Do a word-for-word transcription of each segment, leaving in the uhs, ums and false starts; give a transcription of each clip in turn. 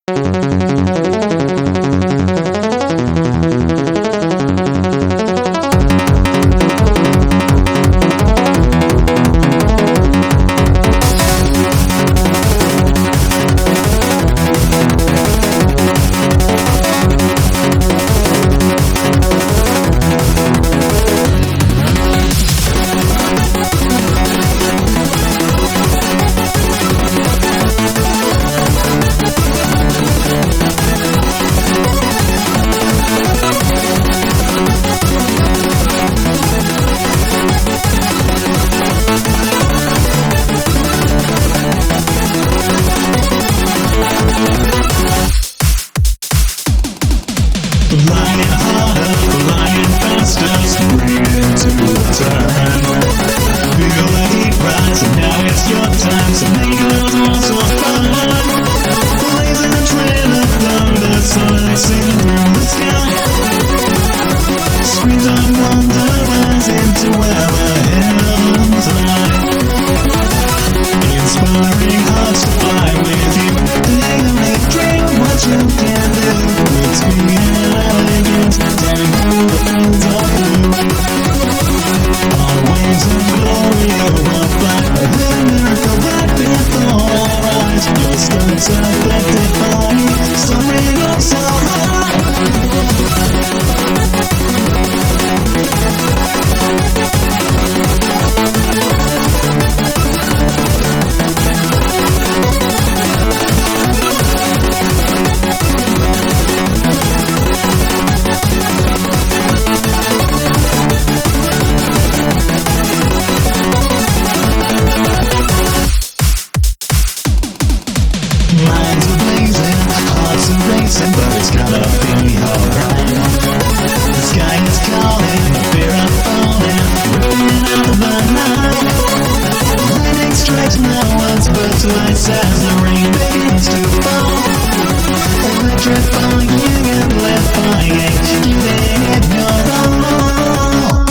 Flying harder, flying faster, screaming to return. Feel the heat rise, and now it's your time, so make it all so fun. Blazing a trail of thunder, slicing through the sky. Screams of wonder rise into our heavens lie. Inspiring hearts to fly with you. They only dream what you can do. It's me and elegance, tearing through the fields of blue. On wings of glory overfly, a little miracle right before our eyes. Your stunts affected by soaring up so high. Minds are blazing, hearts are racing, but it's gonna be alright. The sky is calling, the fear of falling, ripping out of the night. Lightning strikes now once but twice as the rain begins to fall. Electrifying and electrifying, giving it your all.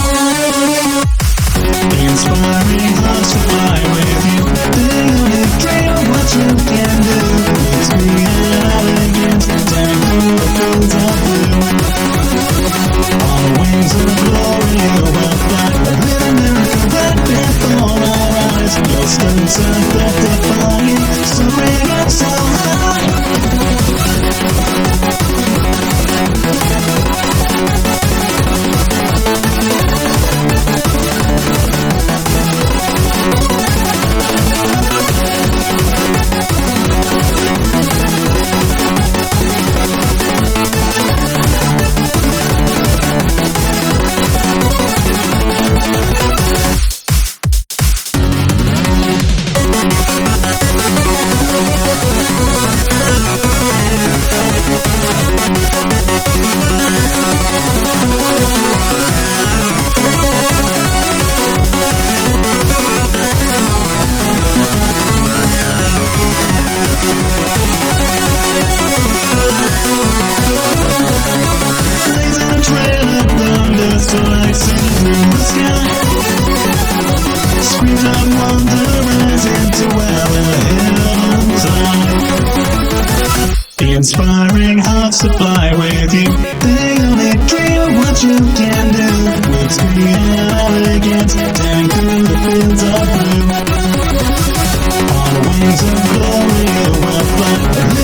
Inspiring hearts to fly with you. They only dream of what you can do. It's me and elegance, tearing through the fields of blue. On the wings of glory, we'll fly. A little miracle right before our eyes. Your stunts are death-defying, soaring up so high. Slicing through the sky. Screams of wonder rise into our heavens high. Inspiring hearts to fly with you. They only dream of what you can do. With speed and elegance, tearing through the fields of blue. On wings of glory, we'll fly.